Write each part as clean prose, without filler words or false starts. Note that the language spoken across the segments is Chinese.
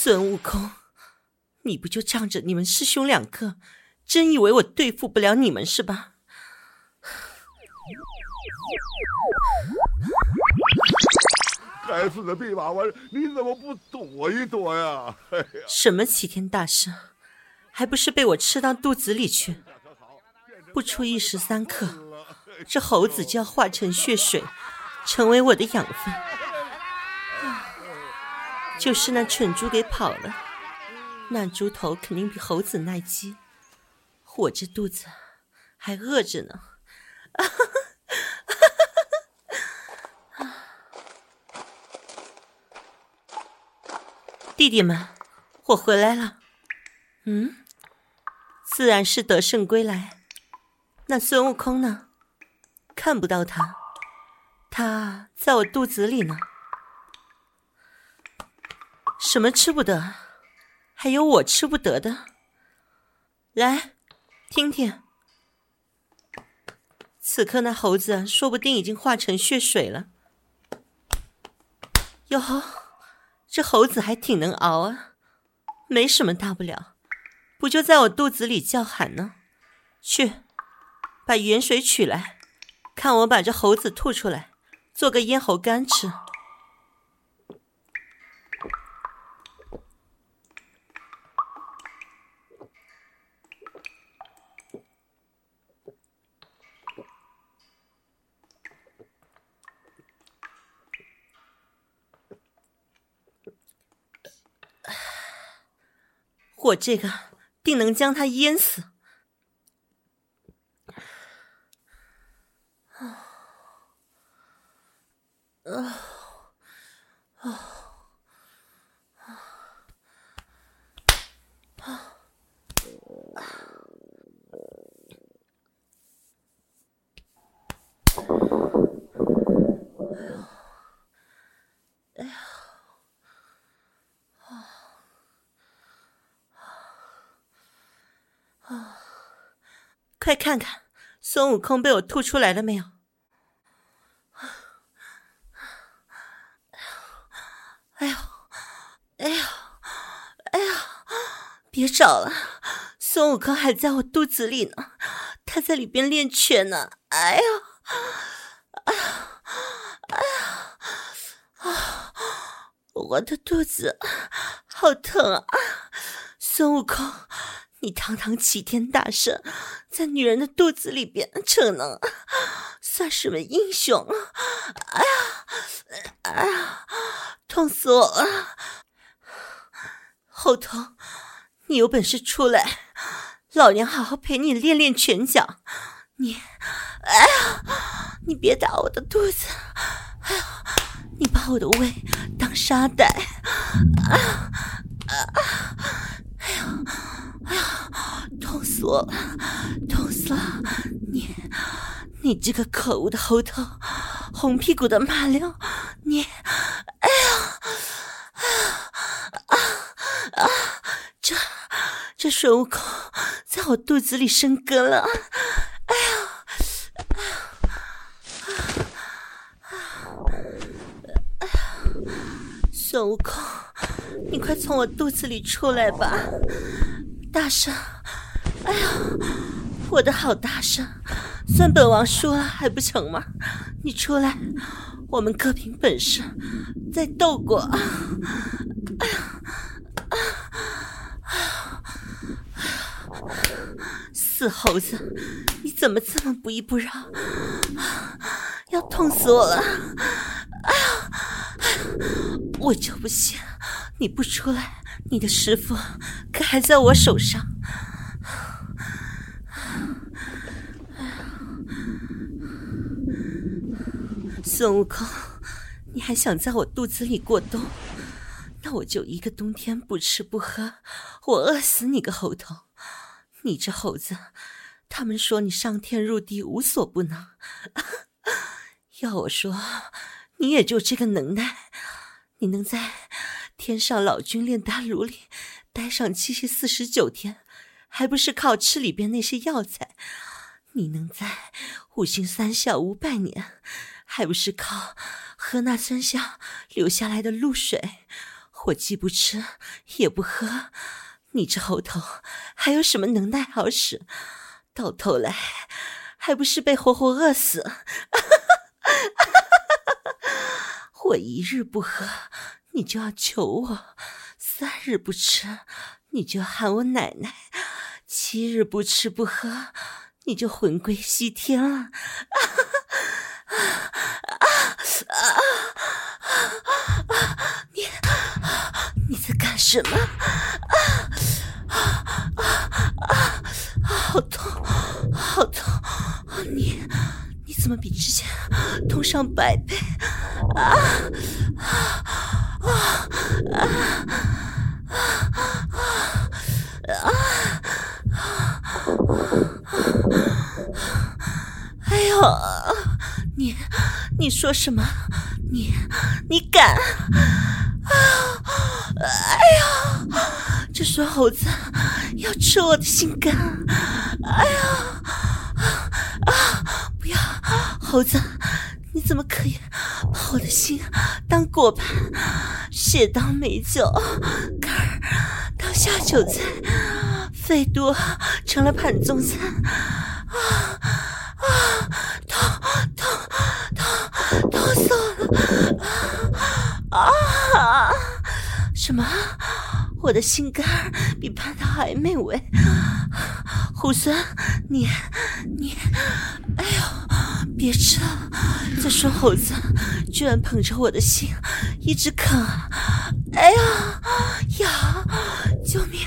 孙悟空，你不就仗着你们师兄两个，真以为我对付不了你们是吧？ 该死的弼马温，你怎么不躲一躲呀？ 什么齐天大圣，还不是被我吃到肚子里去？不出1时3刻，这猴子就要化成血水，成为我的养分。就是那蠢猪给跑了，那猪头肯定比猴子耐饥，我这肚子还饿着呢。弟弟们，我回来了。自然是得胜归来。那孙悟空呢？看不到他，他在我肚子里呢。什么吃不得？还有我吃不得的？来，听听。此刻那猴子说不定已经化成血水了。哟吼，这猴子还挺能熬啊，没什么大不了，不就在我肚子里叫喊呢？去，把元水取来，看我把这猴子吐出来，做个咽喉干吃。我这个定能将他淹死。快看看孙悟空被我吐出来了没有？哎呦哎呦哎呦，别找了，孙悟空还在我肚子里呢，他在里边练拳呢。哎呦哎呦哎呦啊，我的肚子好疼啊！孙悟空，你堂堂齐天大圣，在女人的肚子里边逞能，算什么英雄？哎呀哎呀，痛死我了！猴头，你有本事出来，老娘好好陪你练练拳脚。哎呀，你别打我的肚子！哎呀，你把我的胃当沙袋！哎呀哎呀哎呀，痛死我了，痛死了！你这个可恶的猴头，红屁股的马溜，你，哎呀，这孙悟空在我肚子里生根了，哎呀，孙悟空，你快从我肚子里出来吧！大圣，哎呀，我的好大圣，算本王输了还不成吗？你出来，我们各凭本事，再斗过。哎呀，死猴子，你怎么这么不依不饶？要痛死我了！哎呀，我就不信你不出来，你的师父可还在我手上。孙悟空，你还想在我肚子里过冬？那我就一个冬天不吃不喝，我饿死你个猴头！你这猴子，他们说你上天入地无所不能，要我说，你也就这个能耐，你能在天上老君炼丹炉里待上749天，还不是靠吃里边那些药材？你能在五行三校500年，还不是靠喝那三校流下来的露水？ 我既不吃也不喝，你这猴头还有什么能耐好使？到头来还不是被活活饿死？我1日不喝，你就要求我；3日不吃，你就要喊我奶奶；7日不吃不喝，你就魂归西天了。你在干什么？好痛，好痛！你怎么比之前痛上100倍？哎呦，你说什么？你敢？哎呀，这双猴子要吃我的心肝！哎呀，不要，猴子，你怎么可以把我的心当果盘，血当美酒，肝儿当下酒菜，肺多成了盘中餐？痛死我了！什么？我的心肝比蟠桃还美味？猢狲，你，哎呦，别吃了！这双猴子居然捧着我的心一直啃啊！哎呀，呀，救命！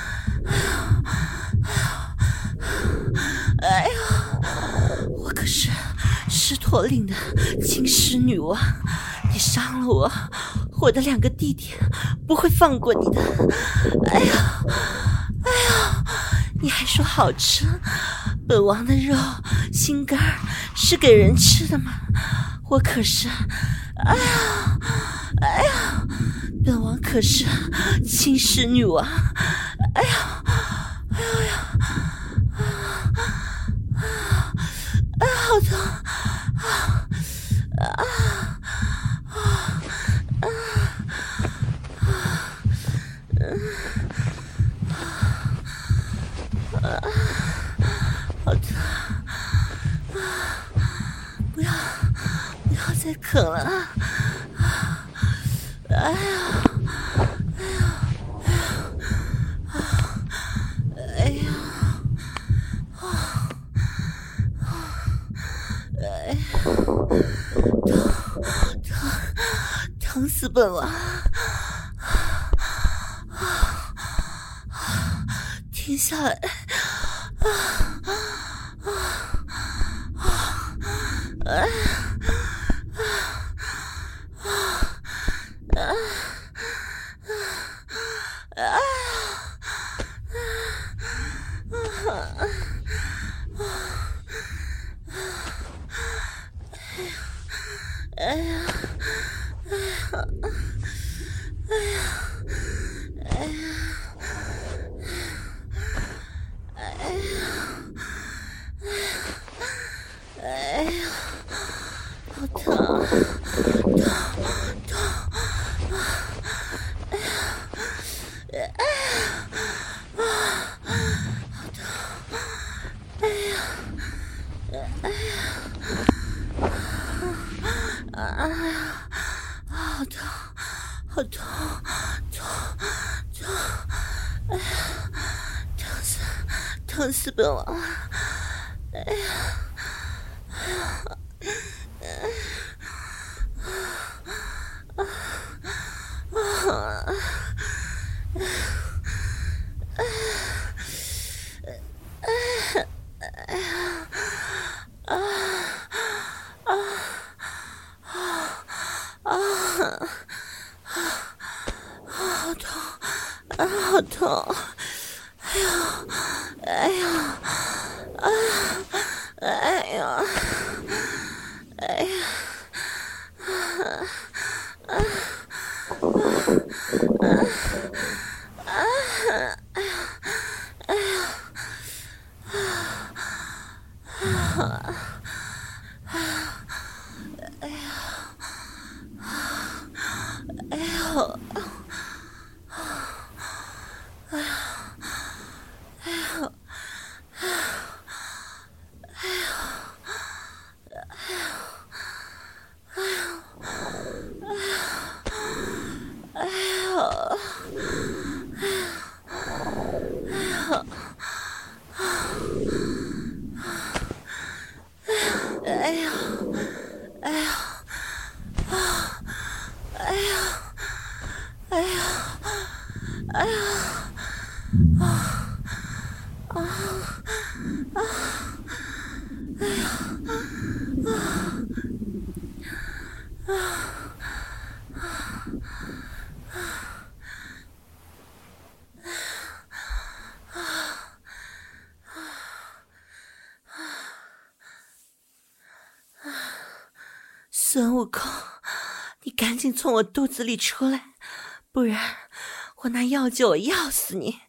哎呀，我可是狮驼岭的青狮女王，你伤了我的2个弟弟不会放过你的！哎呀，你还说好吃？本王的肉心肝是给人吃的吗？我可是，哎呀，本王可是青狮女王！哎呀，好疼！好疼！不要再啃了！哎呀！疼死本王！停下来！好疼！好痛！哎呀，疼死本王！哎呀！好痛！哎呀！ 孙悟空，你赶紧从我肚子里出来，不然我拿药酒我药死你。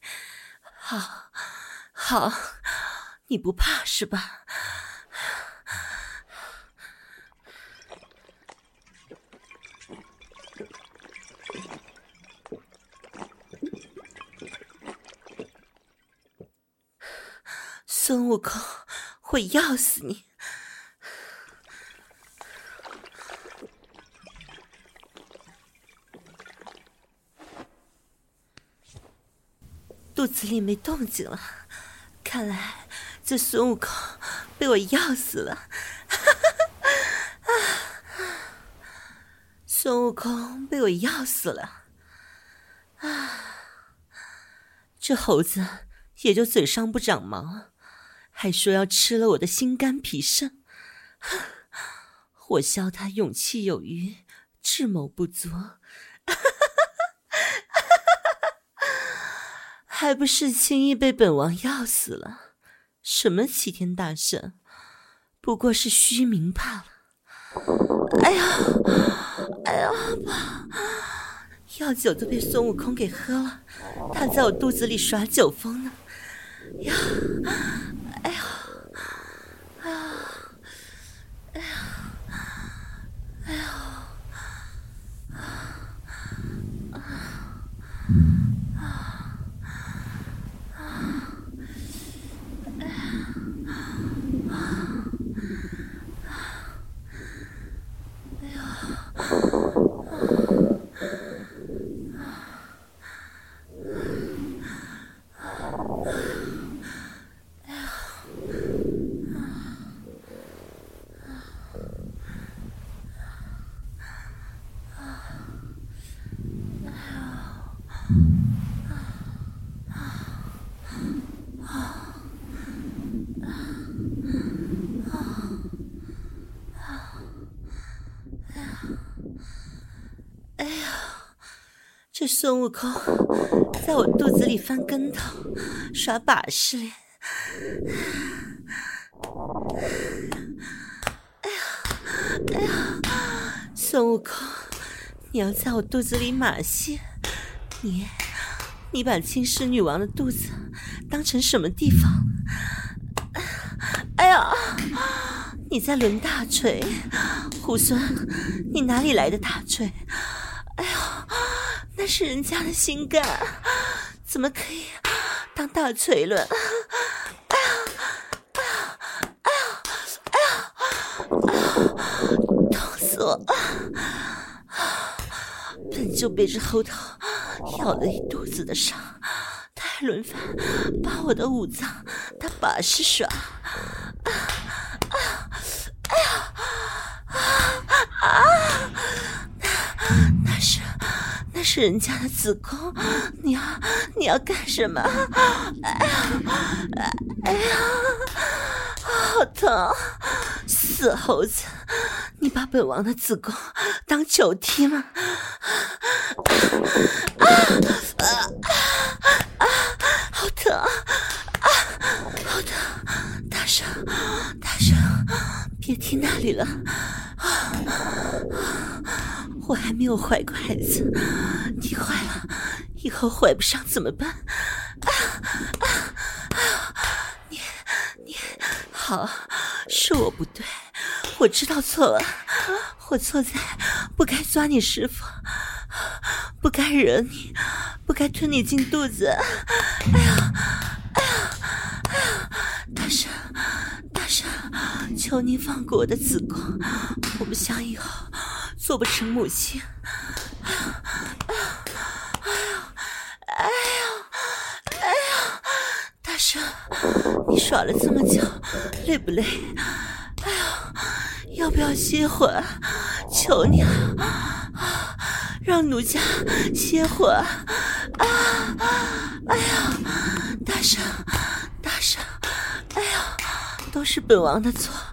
好，你不怕是吧？孙悟空，我要死你！肚子里没动静了，看来这孙悟空被我药死了。孙悟空被我药死了。这猴子也就嘴上不长毛，还说要吃了我的心肝脾肾。我笑他勇气有余，智谋不足。还不是轻易被本王药死了？什么齐天大圣，不过是虚名罢了。哎呀，药酒都被孙悟空给喝了，他在我肚子里耍酒疯呢。呀，这孙悟空在我肚子里翻跟头耍把式嘞。孙悟空，你要在我肚子里马戏，你把青狮女王的肚子当成什么地方？哎呀，你在抡大锤，猢狲，你哪里来的大锤？哎呀，那是人家的心肝，怎么可以当大锤抡？痛死我了！本就被这猴头咬了一肚子的伤，他还轮番把我的五脏当把式耍。那是人家的子宫，你要干什么？哎呀，好疼！死猴子，你把本王的子宫当球踢吗？好疼！好疼！大声，别踢那里了！我还没有怀过孩子，踢坏了以后怀不上怎么办？你好，是我不对，我知道错了，我错在不该抓你师父，不该惹你，不该吞你进肚子。大圣，求您放过我的子宫，我不想以后做不成母亲。大圣，你耍了这么久，累不累？要不要歇会儿？求你了，让奴家歇会儿。大圣，都是本王的错。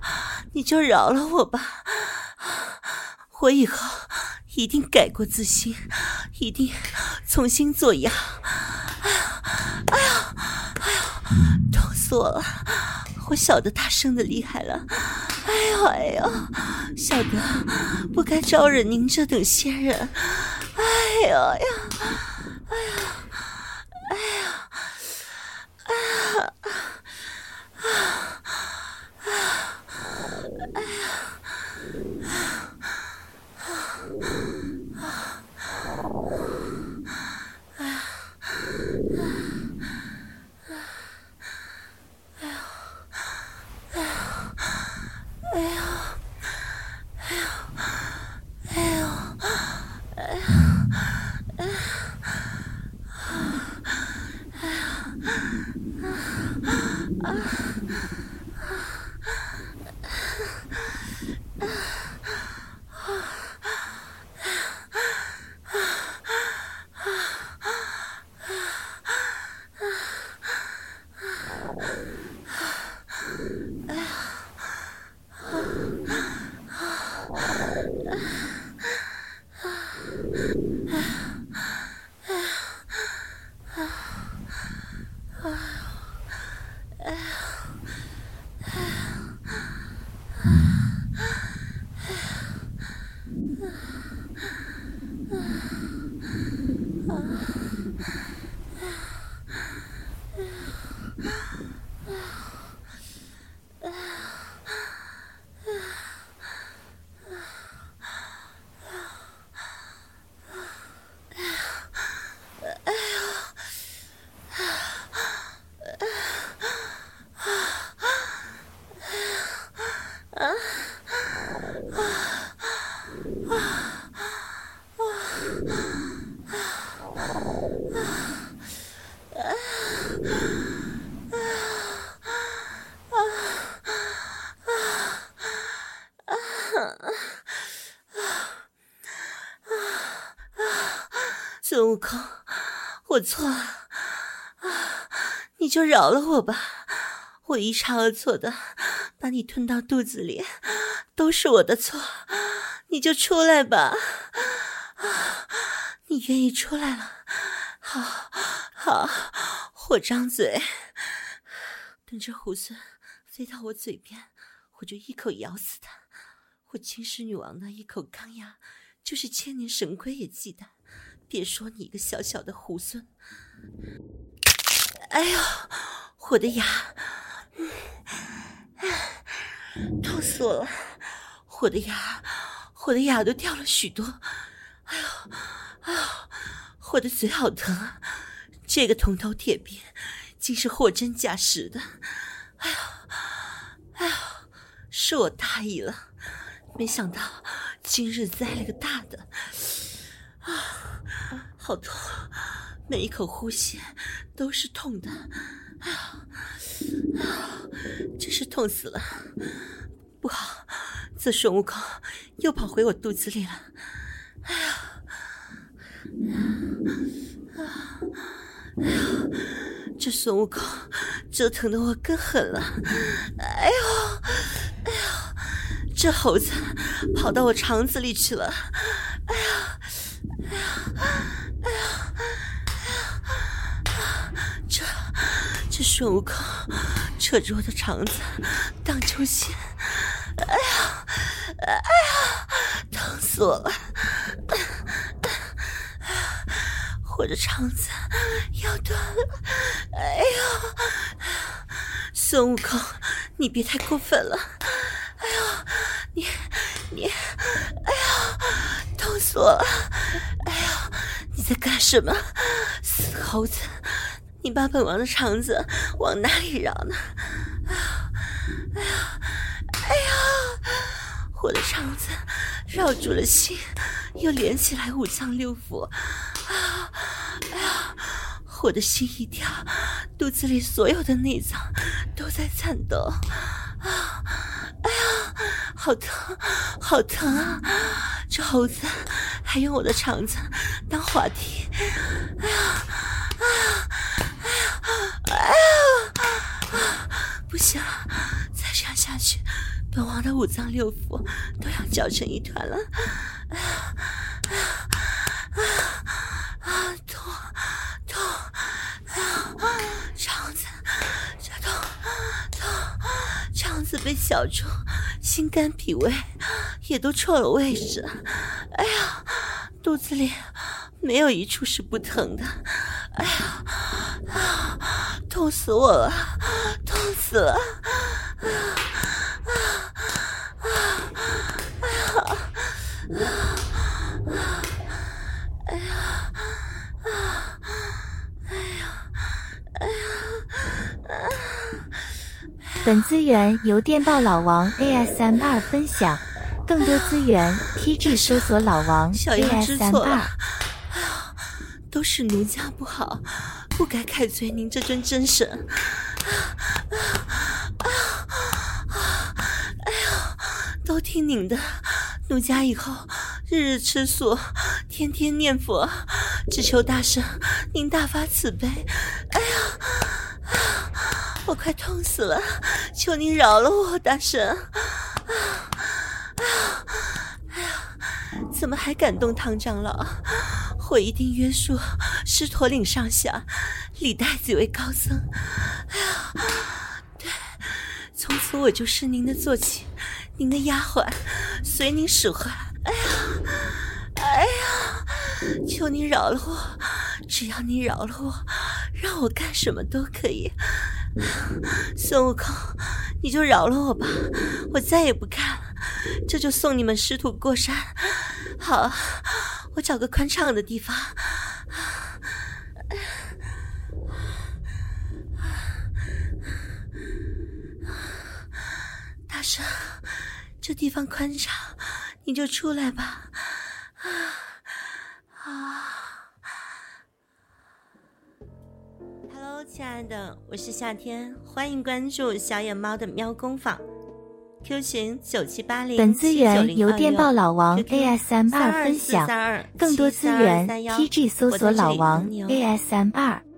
你就饶了我吧，我以后一定改过自新，一定重新做羊。哎呀，痛死我了！我晓得他生的厉害了，哎呦，晓得不该招惹您这等仙人，哎呦，孙悟空，我错了，你就饶了我吧，我一差而错的把你吞到肚子里，都是我的错，你就出来吧，你愿意出来了，好，我张嘴，等着猢狲飞到我嘴边，我就一口咬死他。我青狮女王的一口钢牙，就是千年神龟也忌惮，别说你一个小小的猢狲。哎呦，我的牙，痛死我了！我的牙都掉了许多。哎呦，我的嘴好疼啊！这个铜头铁臂竟是货真价实的。哎呦，是我大意了。没想到今日栽了个大的，好痛，每一口呼吸都是痛的，真是痛死了。不好，这孙悟空又跑回我肚子里了。这孙悟空折腾的我更狠了。哎呦，这猴子跑到我肠子里去了。这孙悟空扯着我的肠子荡秋千。疼死我了！我的肠子要断了。孙悟空，你别太过分了。你痛死我了！你在干什么？死猴子，你把本王的肠子往哪里绕呢？我的肠子绕住了心，又连起来五脏六腑。我的心一跳，肚子里所有的内脏都在颤抖。好疼，好疼啊！这猴子还用我的肠子当滑梯。不行，再这样下去本王的五脏六腑都要搅成一团了。痛，肠子，这痛，肠子被绞住，心肝脾胃也都错了位置。哎呀，肚子里没有一处是不疼的。哎呀，痛死我了，痛死了！ 本资源由电报老王 ASMR 分享，更多资源 TG 搜索老王小羊知错了。 ASMR。 都是奴家不好，不该开罪您这尊真神。哎呀，都听您的，奴家以后日日吃素，天天念佛，只求大圣您大发慈悲。哎呀，我快痛死了，求您饶了我，大圣。哎呀，怎么还敢动唐长老？我一定约束狮驼岭上下，李太子为高僧。哎呀，对，从此我就是您的坐骑，您的丫鬟，随您使唤。哎呀，求您饶了我，只要你饶了我，让我干什么都可以。孙悟空，你就饶了我吧，我再也不干了，这就送你们师徒过山。好，我找个宽敞的地方。大圣，这地方宽敞，你就出来吧。Hello， 亲爱的，我是夏天，欢迎关注小野猫的喵工坊。Q 群9780。 本资源由电报老王 ASMR 分享，更多资源 TG 搜索老王 ASMR。